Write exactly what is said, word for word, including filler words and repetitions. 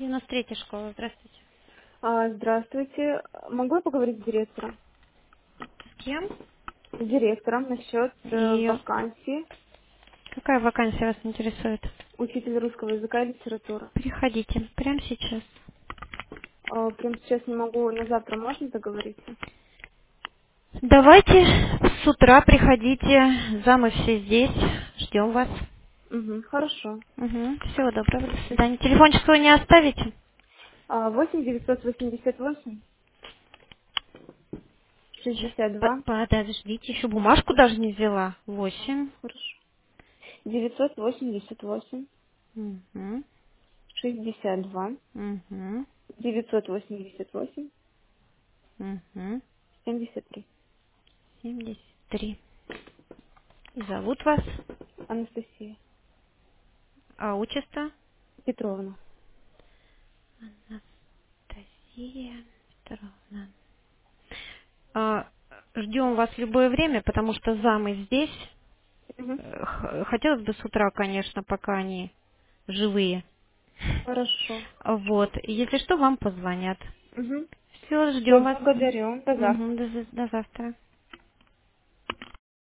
девяносто третья школа, здравствуйте. А, здравствуйте. Могу я поговорить с директором? С кем? С директором насчет э, И вакансии какая вакансия вас интересует? учителя русского языка и литературы. Приходите, прямо сейчас. А, прям сейчас не могу, на завтра можно договориться? Давайте с утра приходите, замы все здесь, ждем вас. Угу, хорошо. Угу. Всего доброго, до свидания. Телефончик свой не оставите? А, восемь девятьсот восемьдесят восемь Сейчас, шестьдесят по- два. подождите, еще бумажку даже не взяла. Восемь. Хорошо. девятьсот восемьдесят восемь Угу. шестьдесят два. Угу. девятьсот восемьдесят восемь Угу. семьдесят три. семьдесят три. И зовут вас? Анастасия А отчество? Петровна. Анастасия Петровна. А, ждем вас в любое время, потому что замы здесь. Угу. Э, х- Хотелось бы с утра, конечно, пока они живые. Хорошо. Вот. И если что, вам позвонят. Угу. Все, Все, ждем вас. благодарю. До завтра. Мгм, до, за- до завтра.